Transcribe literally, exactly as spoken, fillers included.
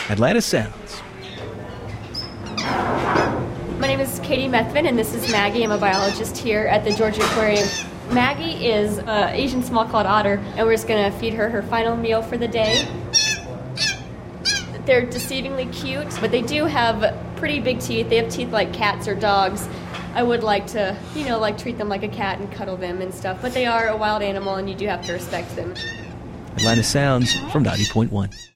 Atlanta Sounds. My name is Katie Methvin, and this is Maggie. I'm a biologist here at the Georgia Aquarium. Maggie is an Asian small-clawed otter, and we're just going to feed her her final meal for the day. They're deceivingly cute, but they do have pretty big teeth. They have teeth like cats or dogs. I would like to, you know, like treat them like a cat and cuddle them and stuff, but they are a wild animal, and you do have to respect them. Atlanta Sounds from ninety point one.